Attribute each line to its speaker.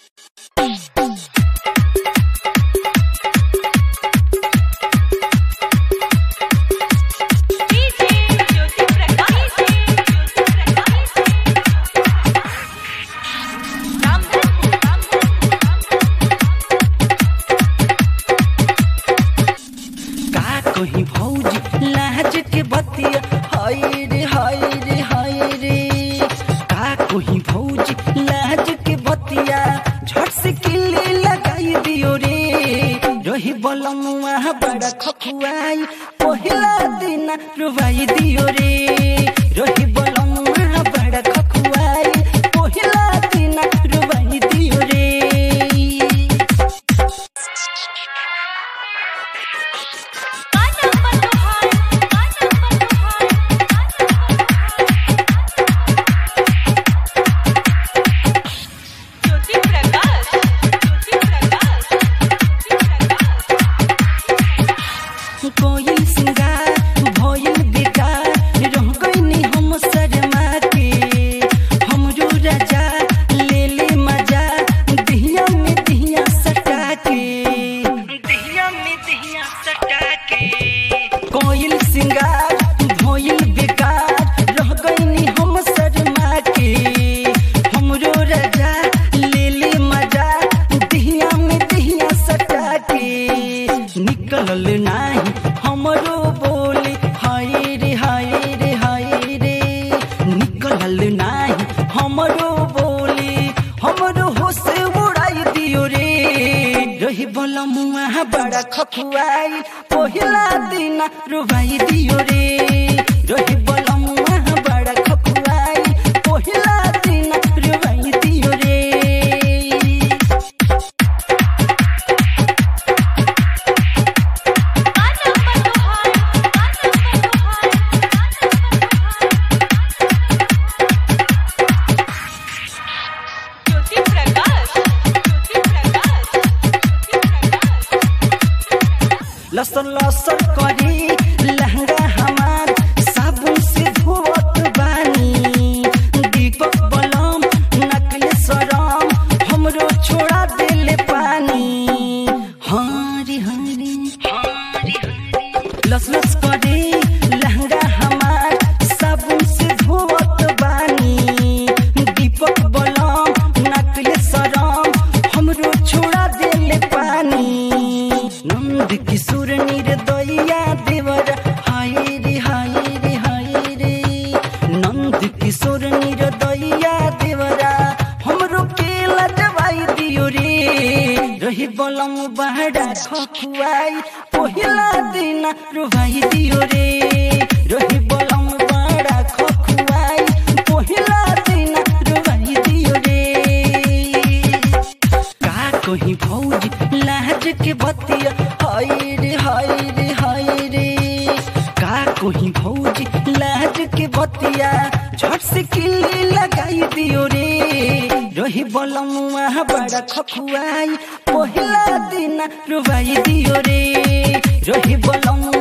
Speaker 1: कोही भौजी लाज के बतिया हाय रे हाय रे हाय रे का कोही भौजी लाज के बतिया झट से किल्ली लगाई दियो रे रही बलमुआ बड़ा खखुआई पहिला दिन रुवाई दियो रे रही बलमुआ बड़ा खखुआई पहिला दिन रुवाई दियो रे कोई सिंगार भइल बेकार रह गइनी हम शर्मा के हमरो राजा ले ले मजा दिहिया में दिहिया सटा के दिहिया में दिहिया सटा के कोई सिंगार भइल बेकार रह गइनी हम शर्मा के हमरो राजा ले ले मजा दिहिया में दिहिया सटा के निकलल नाही हमरो बोले हाय रे हाय रे हाय रे निकलल नाही हमरो बोले हमरो होश उड़ाई दियो रे रही बलमुआ बड़ा खखुआई पहिला दिन रुवाई दियो रे रही बलमुआ बड़ा खखुआई पहिला दिन रुवाई दियो रे लसन लसन करी लहंगा हमार साबुन से धोवत बानी दीपक बलम नकले सरम हमरो छोड़ा देले पानी हरी हरी लस लस करी लहंगा हमार साबुन से धोवत बानी दीपक बलम नकले सरम हमरो छोड़ा देले पानी नंद किशोर निर्दया देवर हाय रे हाय रे हाय रे नंद किशोर निर्दया देवरा हमरो के लजवाई दियो रे रही बलम बहड़ा खखुआई पहिला दिन रुवाई दियो रे रही बलम बहड़ा खखुआई पहिला दिन रुवाई दियो रे का कोही भौजी लाज के बतिया हाय रे हाय रे हाय रे का कोही भौजी लाज के बतिया झट से किल्ली लगाई दियो रे रही बलमुआ बड़ा खखुआई पहिला दिन रुवाई दियो रे रही बलमुआ